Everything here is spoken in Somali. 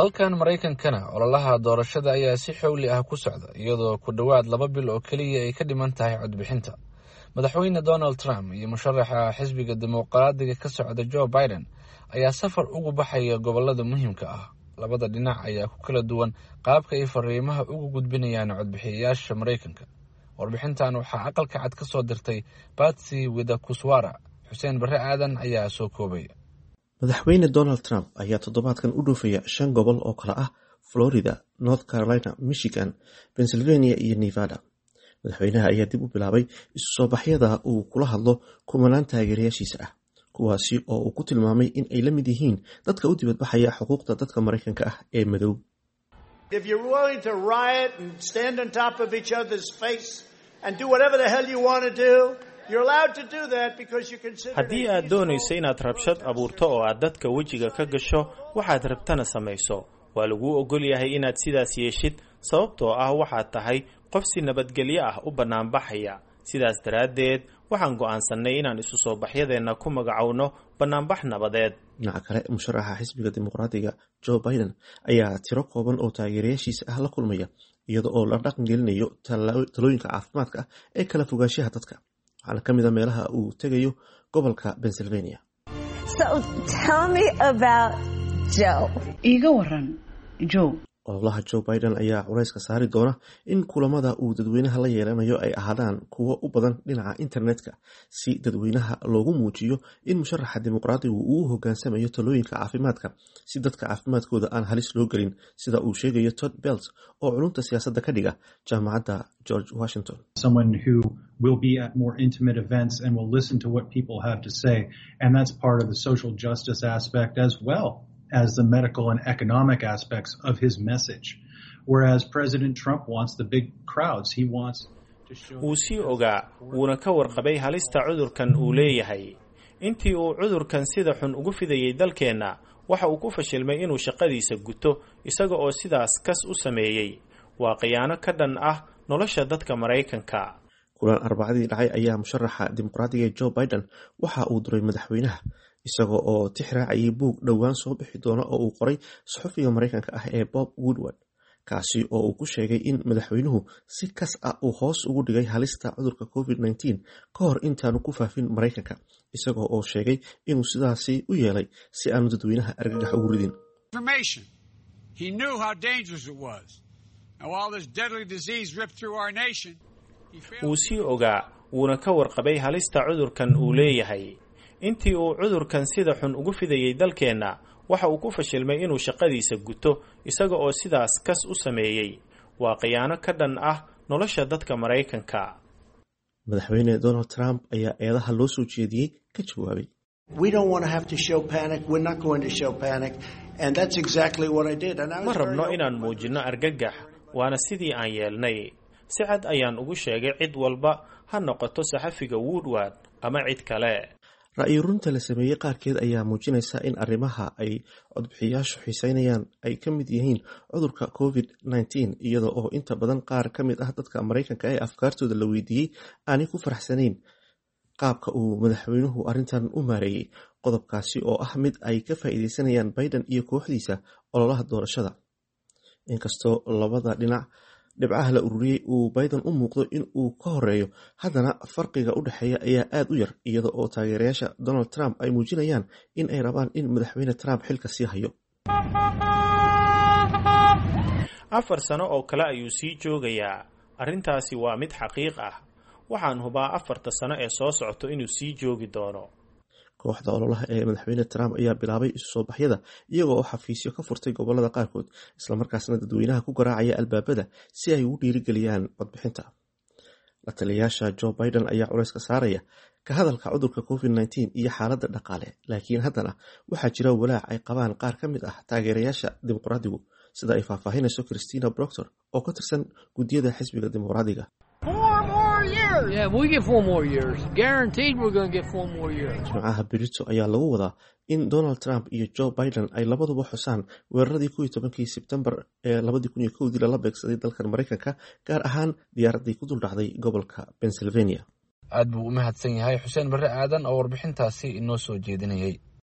dalkan Maraykankana ololaha doorashada ayaa si xowli ah ku socda iyadoo ku dhawaad 2 bil oo kaliya ay ka dhiman tahay codbixinta. Madaxweyne Donald Trump iyo musharaxa xisbiga dimuqraadiga ka socda Joe Biden ayaa safar ugu baxaya gobolada muhiimka ah. Labada dhinac ayaa ku kala duwan qaabka ay fariimaha ugu gudbinayaan codbixiyayaasha Maraykanka. Warbixintan waxaa aqalka cad ka soo dirtay Patsy Widakuswara. Xuseen Barre Aadan ayaa soo koobay. Madaxweyne Donald Trump ayaa toddobaadkan u dhoofaya 5 gobol oo kala ah Florida, North Carolina, Michigan, Pennsylvania iyo Nevada. Madaxweynaha ayaa dib u bilaabay isu soo baxyada uu kula hadlo kumanaan taageerayaashiisa ah, kuwaasi oo uu ku tilmaamay in ay la mid yihiin dadka u dibadbaxaya xuquuqda dadka Maraykanka ah ee madow. If you're willing to riot and stand on top of each other's face and do whatever the hell you want to do, you're allowed to do that because you consider haddii aad doonayso inaad rabshad abuurto oo aad dadka wejiga ka gasho waxaad rabtana samayso waa lagu ogol yahay inaad sidaas yeeshid sababtoo ah waxaad tahay qof si nabadgelyo ah u banaanbaxaya. sidaas daraaddeed waxaan go'aansanay inaan isu soo baxyadeena ku magacowno banaanbax nabadeed. dhinaca kale musharaxa xisbiga dimuqraadiga Joe Biden ayaa tiro kooban oo taageerayaashiisa ah la kulmaya iyada oo la dhaqan gelinayo talooyinka caafimaadka ee kala fogaanshaha dadka. waxaana ka mid ah meelaha uu tegayo gobolka Pennsylvania. So tell me about Joe. Iga waran Joe. ololaha Joe Biden ayaa culayska saari doona in kulamada uu dadweynaha la yeelanayo ay ahaadaan kuwo u badan dhinaca internetka si dadweynaha loogu muujiyo in musharaxa dimuqraadigu uu u hoggaansamayo talooyinka caafimaadka si dadka caafimaadkooda aan halis loo gelin, sida uu sheegayo Todd Belt oo culumta siyaasadda ka dhiga jaamacadda George Washington. Someone who will be at more intimate events and will listen to what people have to say, and that's part of the social justice aspect as well as the medical and economic aspects of his message. Whereas President Trump wants the big crowds, he wants to show uu sii ogaa wuuna ka warqabay halista cudurkan uu leeyahay. intii uu cudurkan sida xun ugu fidayay dalkeena waxa uu ku fashilmay inuu shaqadiisa guto isaga oo sidaas kas u sameeyay. waa khiyaano ka dhan ah nolosha dadka Maraykanka. kulan Arbacadii dhacay ayaa musharaxa dimuqraadiga Joe Biden waxa uu duray madaxweynaha isagoo oo tixraacayay buug dhowaan soo bixi doona oo uu qoray saxufiga Maraykanka ah ee Bob Woodward, kaasi oo uu ku sheegay in madaxweynuhu si kas ah uu hoos ugu dhigay halista cudurka COVID-19 ka hor intaanu ku faafin Maraykanka, isagoo oo sheegay inuu sidaasi u yeelay si aanu dadweynaha argagax ugu ridin. He knew how dangerous it was. Now all this deadly disease ripped through our nation. uu sii ogaa wuuna ka warqabay halista cudurkan uu leeyahay. intii uu cudurkan sida xun ugu fidayay dalkeena waxa uu ku fashilmay inuu shaqadiisa guto isaga oo sidaas kas u sameeyay. waa khiyaano ka dhan ah nolosha dadka Maraykanka. madaxweyne Donald Trump ayaa eedaha loo soo jeediyay ka jawaabay. We don't want to have to show panic. We're not going to show panic. And that's exactly what I did. And I was ma rabno inaan muujino argagax, waana sidii aan yeelnay. si cad ayaan ugu sheegay cid walba ha noqoto saxafiga Woodward ama cid kale. ra'yi runta la sameeyay qaarkeed ayaa muujinaysa in arrimaha ay codbixiyaashu xiiseynayaan ay ka mid yihiin cudurka COVID-19, iyada oo inta badan qaar ka mid ah dadka Maraykanka ee afkaartooda la weydiiyey aanay ku faraxsanayn qaabka uu madaxweynuhu arrintan u maareeyay. qodobkaasi oo ah mid ay ka faa'iideysanayaan Biden iyo kooxdiisa ololaha doorashada. inkastoo labada dhinac dhibcaha la ururiyey uu Biden u muuqdo in uu ka horeeyo, haddana farqiga u dhexeeya ayaa aad u yar, iyada oo taageerayaasha Donald Trump ay muujinayaan in ay rabaan in madaxweyne Trump xilka sii hayo. 4 sano oo kale ayuu sii joogayaa. arrintaasi waa mid xaqiiq ah. waxaan hubaa 4 sano ee soo socoto inuu sii joogi doono. kooxda ololaha ee madaxweyne Trump ayaa bilaabay isu soo baxyada iyaga oo xafiisyo ka furtay gobolada qaarkood, isla markaasna dadweynaha ku garaacaya albaabada si ay ugu dhiirigeliyaan codbixinta. la taliyayaasha Joe Biden ayaa culayska saaraya ka hadalka cudurka COVID-19 iyo xaaladda dhaqaale, laakiin haddana waxaa jira walaac ay qabaan qaar ka mid ah taageerayaasha dimuqraadigu, sida ay faahfaahinayso Christina Proctor oo ka tirsan guddiyada xisbiga dimuqraadiga. Yeah, we get 4 more years. Guaranteed we're going to get 4 more years. Jimcaha berito ayaa lagu wadaa in Donald Trump iyo Joe Biden ay labaduba xusaan weeraradii 11 Sebtembar ee 2001 lala beegsaday dalkan Maraykanka, gaar ahaan diyaaraddii ku dul dhacday gobolka Pennsylvania. aad buu u mahadsan yahay Xuseen Barre Aadan oo warbixintaasi inoo soo jeedinayay.